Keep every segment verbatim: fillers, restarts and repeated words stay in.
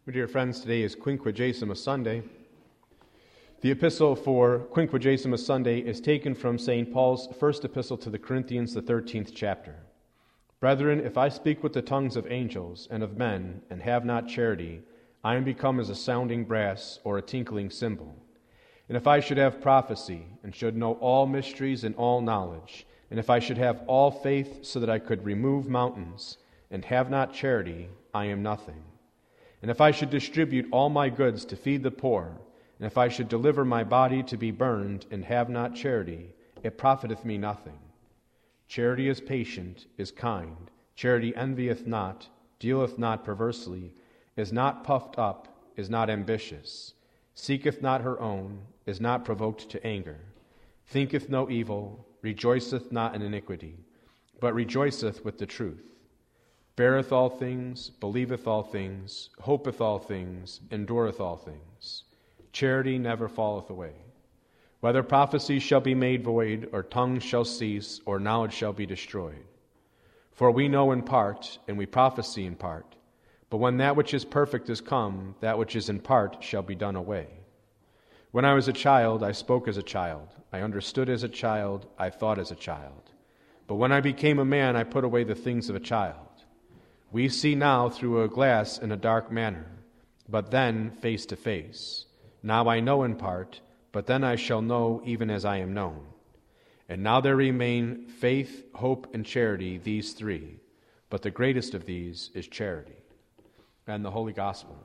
My dear friends, today is Quinquagesima Sunday. The epistle for Quinquagesima Sunday is taken from Saint Paul's first epistle to the Corinthians, the thirteenth chapter. Brethren, if I speak with the tongues of angels and of men, and have not charity, I am become as a sounding brass or a tinkling cymbal. And if I should have prophecy, and should know all mysteries and all knowledge, and if I should have all faith so that I could remove mountains, and have not charity, I am nothing. And if I should distribute all my goods to feed the poor, and if I should deliver my body to be burned, and have not charity, it profiteth me nothing. Charity is patient, is kind. Charity envieth not, dealeth not perversely, is not puffed up, is not ambitious, seeketh not her own, is not provoked to anger, thinketh no evil, rejoiceth not in iniquity, but rejoiceth with the truth. Beareth all things, believeth all things, hopeth all things, endureth all things. Charity never falleth away. Whether prophecy shall be made void, or tongues shall cease, or knowledge shall be destroyed. For we know in part, and we prophesy in part. But when that which is perfect is come, that which is in part shall be done away. When I was a child, I spoke as a child. I understood as a child, I thought as a child. But when I became a man, I put away the things of a child. We see now through a glass in a dark manner, but then face to face. Now I know in part, but then I shall know even as I am known. And now there remain faith, hope, and charity, these three. But the greatest of these is charity. And the Holy Gospel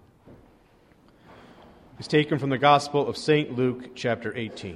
is taken from the Gospel of Saint Luke, chapter eighteen.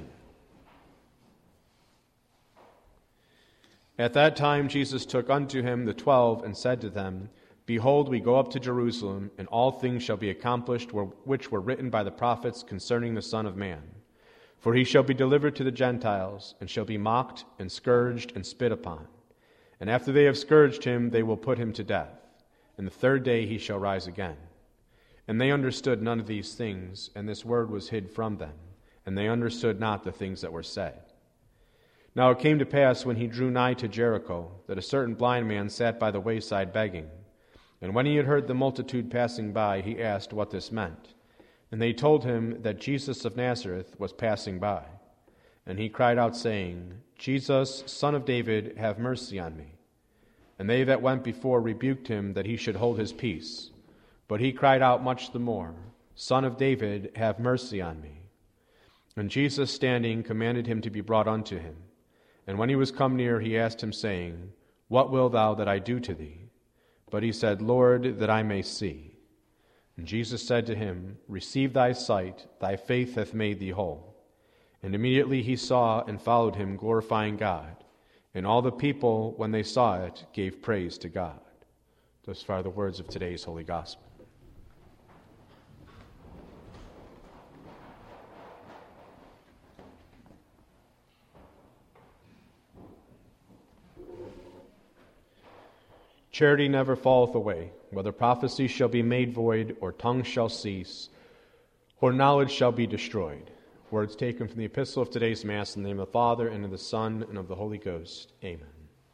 At that time Jesus took unto him the twelve, and said to them, Behold, we go up to Jerusalem, and all things shall be accomplished which were written by the prophets concerning the Son of Man. For he shall be delivered to the Gentiles, and shall be mocked, and scourged, and spit upon. And after they have scourged him, they will put him to death. And the third day he shall rise again. And they understood none of these things, and this word was hid from them, and they understood not the things that were said. Now it came to pass, when he drew nigh to Jericho, that a certain blind man sat by the wayside begging. And when he had heard the multitude passing by, he asked what this meant. And they told him that Jesus of Nazareth was passing by. And he cried out, saying, Jesus, Son of David, have mercy on me. And they that went before rebuked him that he should hold his peace. But he cried out much the more, Son of David, have mercy on me. And Jesus, standing, commanded him to be brought unto him. And when he was come near, he asked him, saying, What wilt thou that I do to thee? But he said, Lord, that I may see. And Jesus said to him, Receive thy sight, thy faith hath made thee whole. And immediately he saw and followed him, glorifying God. And all the people, when they saw it, gave praise to God. Thus far the words of today's Holy Gospel. Charity never falleth away, whether prophecy shall be made void, or tongues shall cease, or knowledge shall be destroyed. Words taken from the epistle of today's Mass in the name of the Father, and of the Son, and of the Holy Ghost. Amen.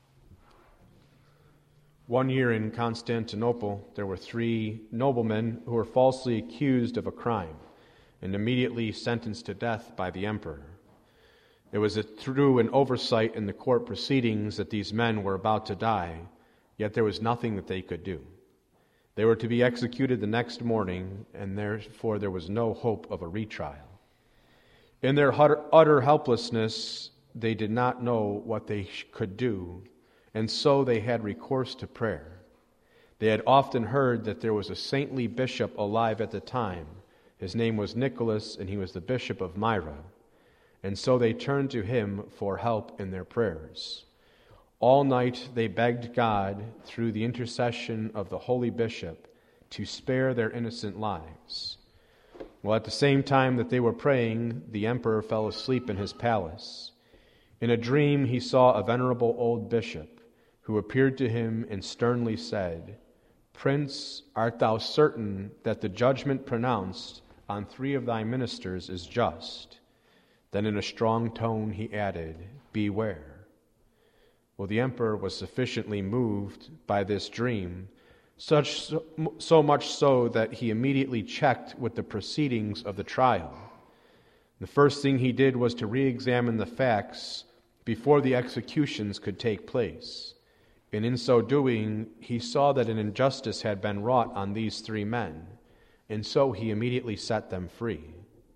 One year in Constantinople, there were three noblemen who were falsely accused of a crime and immediately sentenced to death by the emperor. It was through an oversight in the court proceedings that these men were about to die, yet there was nothing that they could do. They were to be executed the next morning, and therefore there was no hope of a retrial. In their utter helplessness, they did not know what they could do, and so they had recourse to prayer. They had often heard that there was a saintly bishop alive at the time. His name was Nicholas, and he was the bishop of Myra. And so they turned to him for help in their prayers. All night they begged God, through the intercession of the holy bishop, to spare their innocent lives. Well, at the same time that they were praying, the emperor fell asleep in his palace. In a dream he saw a venerable old bishop, who appeared to him and sternly said, Prince, art thou certain that the judgment pronounced on three of thy ministers is just? Then in a strong tone he added, Beware. Well, the emperor was sufficiently moved by this dream such so, so much so that he immediately checked with the proceedings of the trial. The first thing he did was to re-examine the facts before the executions could take place. And in so doing, he saw that an injustice had been wrought on these three men, and so he immediately set them free.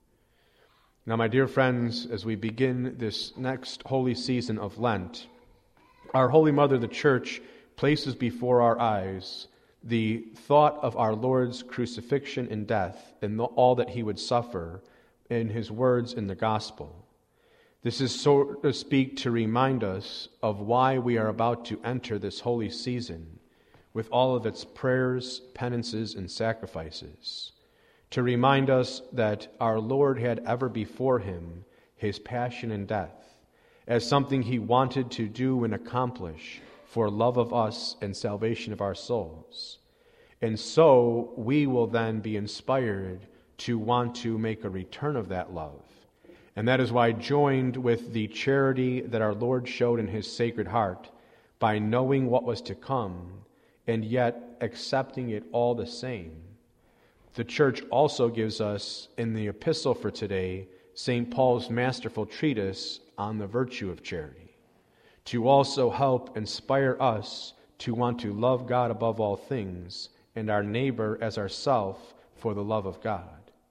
Now, my dear friends, as we begin this next holy season of Lent, our Holy Mother, the Church, places before our eyes the thought of our Lord's crucifixion and death and all that he would suffer in his words in the gospel. This is, so to speak, to remind us of why we are about to enter this holy season with all of its prayers, penances, and sacrifices. To remind us that our Lord had ever before him his passion and death as something he wanted to do and accomplish for love of us and salvation of our souls. And so we will then be inspired to want to make a return of that love. And that is why, joined with the charity that our Lord showed in his Sacred Heart, by knowing what was to come and yet accepting it all the same, the Church also gives us, in the epistle for today, Saint Paul's masterful treatise on the virtue of charity, to also help inspire us to want to love God above all things and our neighbor as ourself for the love of God.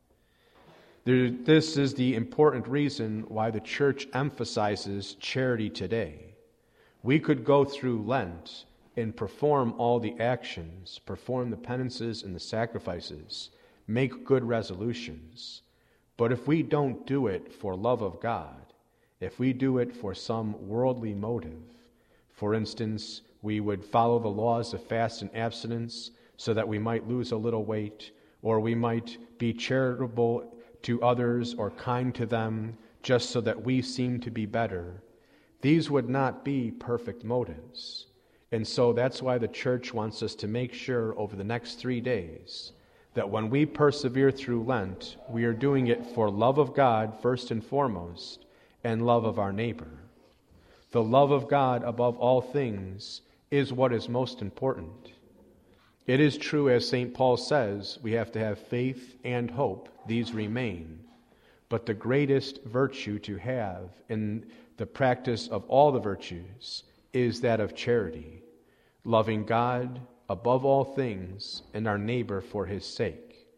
There, this is the important reason why the Church emphasizes charity today. We could go through Lent and perform all the actions, perform the penances and the sacrifices, make good resolutions. But if we don't do it for love of God, if we do it for some worldly motive, for instance, we would follow the laws of fast and abstinence so that we might lose a little weight, or we might be charitable to others or kind to them just so that we seem to be better, these would not be perfect motives. And so that's why the Church wants us to make sure over the next three days that when we persevere through Lent, we are doing it for love of God first and foremost, and love of our neighbor. The love of God above all things is what is most important. It is true, as Saint Paul says, we have to have faith and hope. These remain. But the greatest virtue to have in the practice of all the virtues is that of charity, loving God above all things and our neighbor for his sake.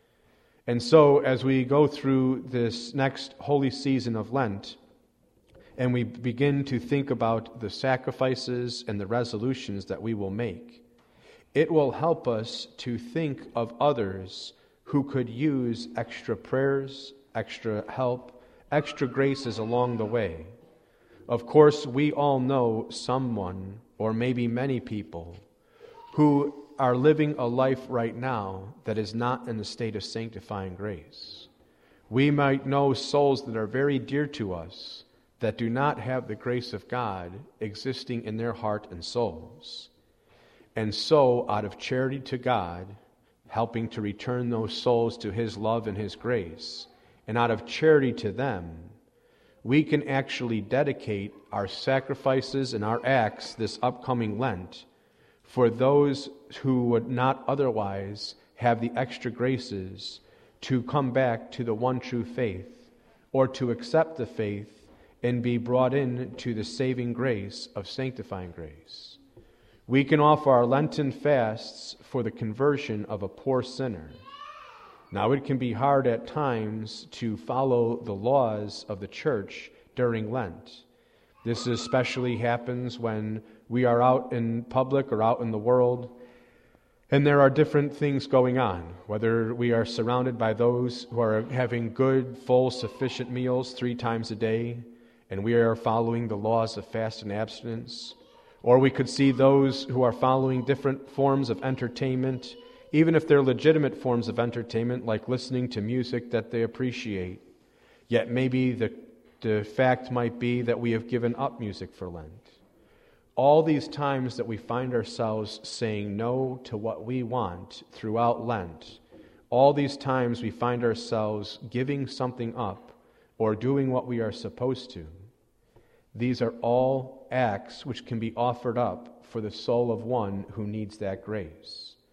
And so, as we go through this next holy season of Lent, and we begin to think about the sacrifices and the resolutions that we will make, it will help us to think of others who could use extra prayers, extra help, extra graces along the way. Of course, we all know someone, or maybe many people, who are living a life right now that is not in a state of sanctifying grace. We might know souls that are very dear to us that do not have the grace of God existing in their heart and souls. And so, out of charity to God, helping to return those souls to his love and his grace, and out of charity to them, we can actually dedicate our sacrifices and our acts this upcoming Lent for those who would not otherwise have the extra graces to come back to the one true faith, or to accept the faith and be brought in to the saving grace of sanctifying grace. We can offer our Lenten fasts for the conversion of a poor sinner. Now, it can be hard at times to follow the laws of the Church during Lent. This especially happens when we are out in public or out in the world, and there are different things going on, whether we are surrounded by those who are having good, full, sufficient meals three times a day, and we are following the laws of fast and abstinence, or we could see those who are following different forms of entertainment, even if they're legitimate forms of entertainment, like listening to music that they appreciate. Yet maybe the, the fact might be that we have given up music for Lent. All these times that we find ourselves saying no to what we want throughout Lent, all these times we find ourselves giving something up or doing what we are supposed to, these are all acts which can be offered up for the soul of one who needs that grace.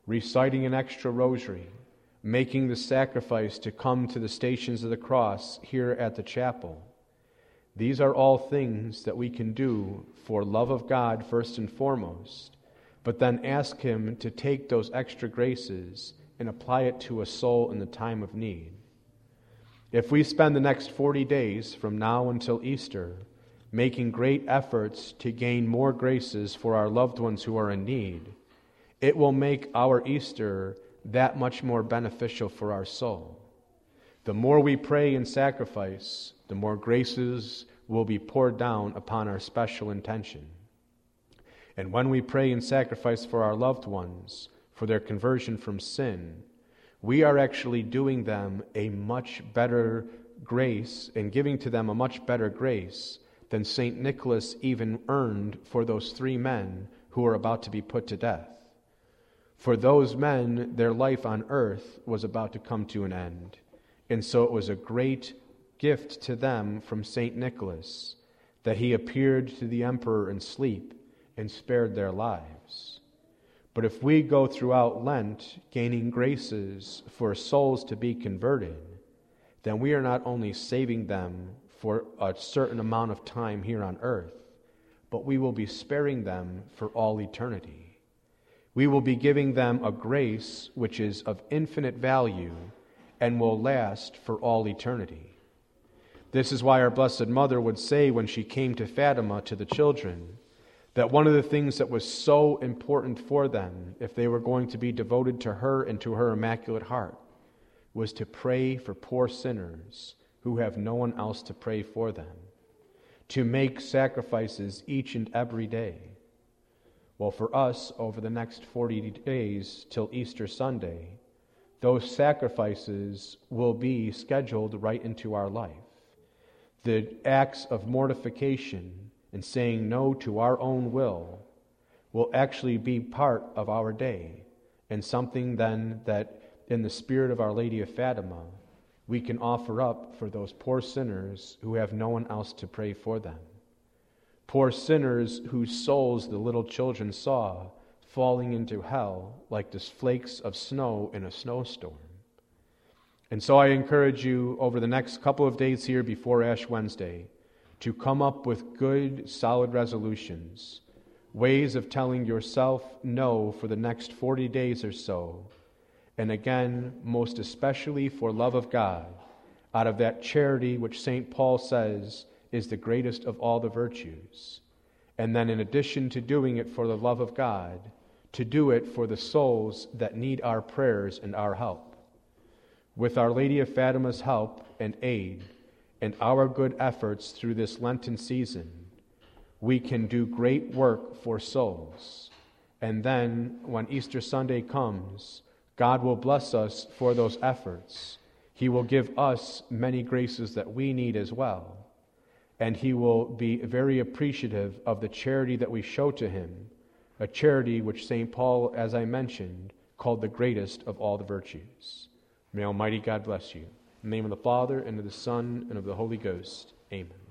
reciting an extra rosary, making the sacrifice to come to the Stations of the Cross here at the chapel. These are all things that we can do for love of God first and foremost, but then ask Him to take those extra graces and apply it to a soul in the time of need. If we spend the next forty days from now until Easter making great efforts to gain more graces for our loved ones who are in need, it will make our Easter that much more beneficial for our soul. The more we pray and sacrifice, the more graces will be poured down upon our special intention. And when we pray and sacrifice for our loved ones, for their conversion from sin, we are actually doing them a much better grace and giving to them a much better grace than Saint Nicholas even earned for those three men who were about to be put to death. For those men, their life on earth was about to come to an end. And so it was a great gift to them from Saint Nicholas that he appeared to the emperor in sleep and spared their lives. But if we go throughout Lent gaining graces for souls to be converted, then we are not only saving them for a certain amount of time here on earth, but we will be sparing them for all eternity. We will be giving them a grace which is of infinite value and will last for all eternity. This is why our Blessed Mother would say when she came to Fatima to the children, that one of the things that was so important for them, if they were going to be devoted to her and to her Immaculate Heart, was to pray for poor sinners who have no one else to pray for them, to make sacrifices each and every day. Well, for us, over the next forty days till Easter Sunday, those sacrifices will be scheduled right into our life. The acts of mortification and saying no to our own will will actually be part of our day, and something then that in the spirit of Our Lady of Fatima we can offer up for those poor sinners who have no one else to pray for them. Poor sinners whose souls the little children saw falling into hell like the flakes of snow in a snowstorm. And so I encourage you over the next couple of days here before Ash Wednesday to come up with good, solid resolutions, ways of telling yourself no for the next forty days or so, and again, most especially for love of God, out of that charity which Saint Paul says is the greatest of all the virtues. And then in addition to doing it for the love of God, to do it for the souls that need our prayers and our help. With Our Lady of Fatima's help and aid, and our good efforts through this Lenten season, we can do great work for souls. And then, when Easter Sunday comes, God will bless us for those efforts. He will give us many graces that we need as well. And He will be very appreciative of the charity that we show to Him, a charity which Saint Paul, as I mentioned, called the greatest of all the virtues. May Almighty God bless you. In the name of the Father, and of the Son, and of the Holy Ghost. Amen.